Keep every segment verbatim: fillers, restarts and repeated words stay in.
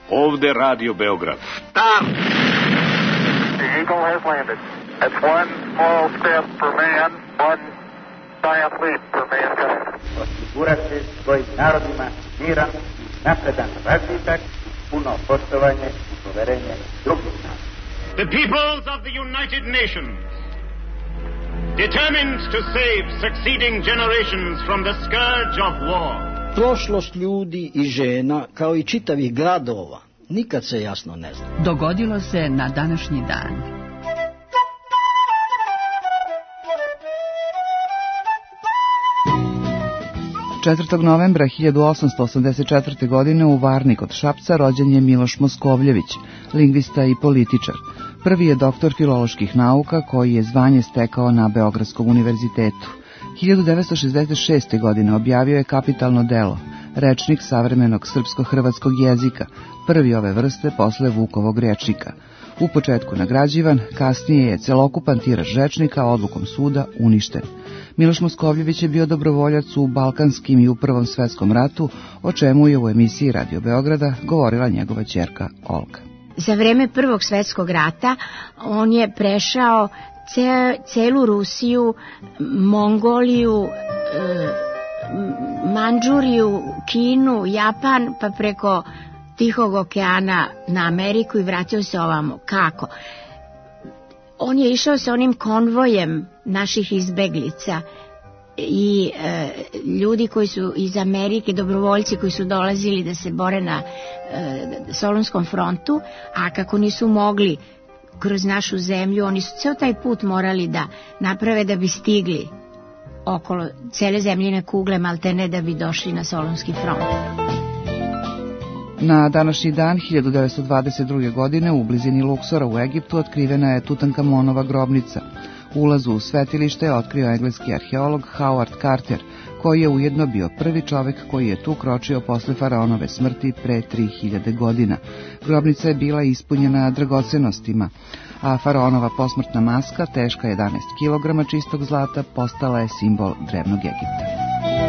Ovde Radio Beograd. Stop! The Eagle has landed. That's one small step for man, one giant leap for mankind. Osigurati svojim narodima miran, napredan razvitak, puno poštovanje i poverenje drugih naroda. The peoples of the United Nations, determined to save succeeding generations from the scourge of war. Prošlost ljudi i žena, kao i čitavih gradova, nikad se jasno ne zna. Dogodilo se na današnji dan. četvrtog novembra hiljadu osamsto osamdeset četvrte. godine u Varni kod Šapca rođen je Miloš Moskovljević, lingvista i političar. Prvi je doktor filoloških nauka koji je zvanje stekao na Beogradskom univerzitetu. hiljadu devetsto šezdeset šeste. godine objavio je kapitalno delo, Rečnik savremenog srpsko-hrvatskog jezika, prvi ove vrste posle Vukovog rečnika. U početku nagrađivan, kasnije je celokupan tiraž rečnika odlukom suda uništen. Miloš Moskovljević je bio dobrovoljac u Balkanskim i u Prvom svetskom ratu, o čemu je u emisiji Radio Beograda govorila njegova ćerka Olga. Za vreme Prvog svetskog rata on je prešao ce, celu Rusiju, Mongoliju, e, Mandžuriju, Kinu, Japan, pa preko Tihog okeana na Ameriku i vratio se ovamo. Kako? On je išao sa onim konvojem naših izbeglica i e, ljudi koji su iz Amerike, dobrovoljci koji su dolazili da se bore na e, Solunskom frontu, a kako nisu mogli kroz našu zemlju, oni su ceo taj put morali da naprave da bi stigli okolo cele zemljine kugle, maltene da bi došli na Solunski front. Na današnji dan hiljadu devetsto dvadeset druge. godine u blizini Luksora u Egiptu otkrivena je Tutankamonova grobnica. Ulazu u svetilište je otkrio engleski arheolog Howard Carter, koji je ujedno bio prvi čovek koji je tu kročio posle faraonove smrti pre tri hiljade godina. Grobnica je bila ispunjena dragocenostima, a faraonova posmrtna maska, teška jedanaest kilograma čistog zlata, postala je simbol drevnog Egipta.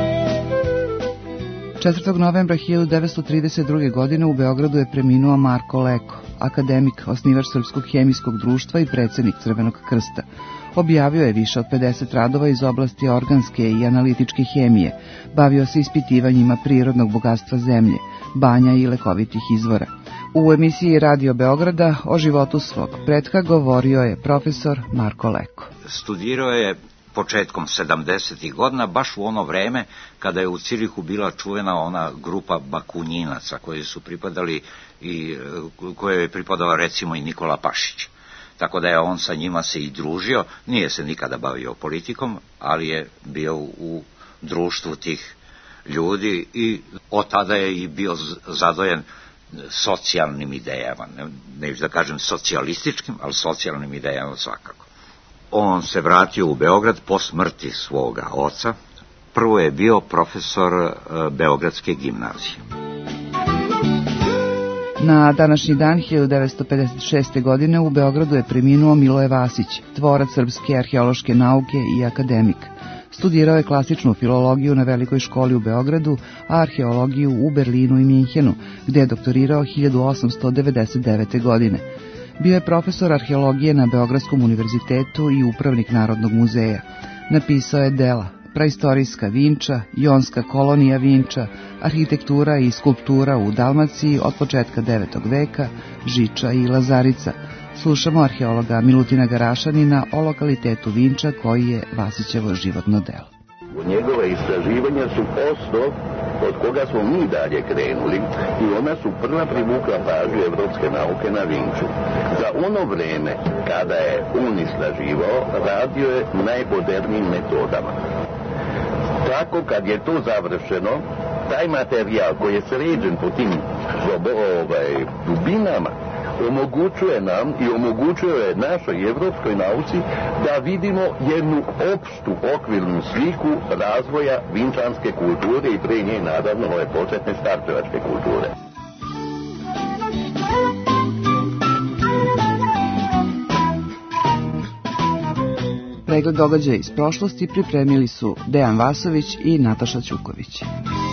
četvrtog novembra hiljadu devetsto trideset druge. godine u Beogradu je preminuo Marko Leko, akademik, osnivač Srpskog hemijskog društva i predsjednik Crvenog krsta. Objavio je više od pedeset radova iz oblasti organske i analitičke hemije, bavio se ispitivanjima prirodnog bogatstva zemlje, banja i lekovitih izvora. U emisiji Radio Beograda o životu svog pretka govorio je profesor Marko Leko. Studirao je početkom sedamdesetih godina, baš u ono vreme kada je u Cirihu bila čuvena ona grupa bakunjinaca koji su pripadali i koje je pripadao recimo i Nikola Pašić. Tako da je on sa njima se i družio, nije se nikada bavio politikom, ali je bio u društvu tih ljudi i od tada je i bio zadojen socijalnim idejama, neću da kažem socijalističkim, ali socijalnim idejama svakako. On se vratio u Beograd po smrti svoga oca. Prvo je bio profesor Beogradske gimnazije. Na današnji dan hiljadu devetsto pedeset šeste. godine u Beogradu je preminuo Miloje Vasić, tvorac srpske arheološke nauke i akademik. Studirao je klasičnu filologiju na Velikoj školi u Beogradu, a arheologiju u Berlinu i Minhenu, gde je doktorirao hiljadu osamsto devedeset devete. godine. Bio je profesor arheologije na Beogradskom univerzitetu i upravnik Narodnog muzeja. Napisao je dela Praistorijska Vinča, Jonska kolonija Vinča, Arhitektura i skulptura u Dalmaciji od početka devetog veka, Žiča i Lazarica. Slušamo arheologa Milutina Garašanina o lokalitetu Vinča koji je Vasićevo životno delo. Njegove istraživanja su osnov od koga smo mi dalje krenuli i ona su prva privukla pažnju evropske nauke na Vinču. Za ono vreme kada je on istraživao, radio je najmodernijim metodama. Tako kad je to završeno, taj materijal koji je sređen po tim ovaj, dubinama omogućuje nam i omogućuje našoj evropskoj nauci da vidimo jednu opštu okvirnu sliku razvoja vinčanske kulture i pre nje naravno ove početne starčevačke kulture. Pregled događaja iz prošlosti pripremili su Dejan Vasović i Nataša Ćuković.